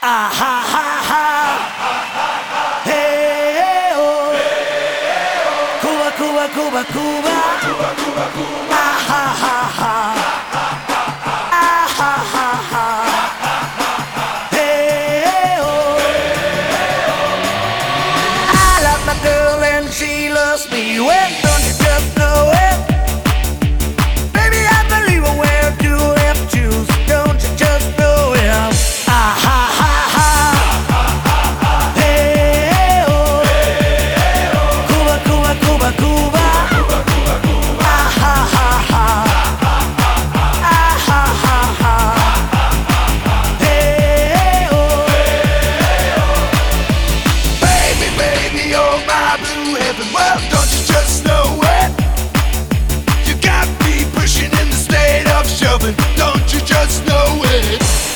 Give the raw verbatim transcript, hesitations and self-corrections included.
Ah ha ha ha. Hey oh. Cuba, Cuba, Cuba, Cuba. Ah ha ha ha. Ah ha ha ha. Hey oh. I love my girl and she loves me well.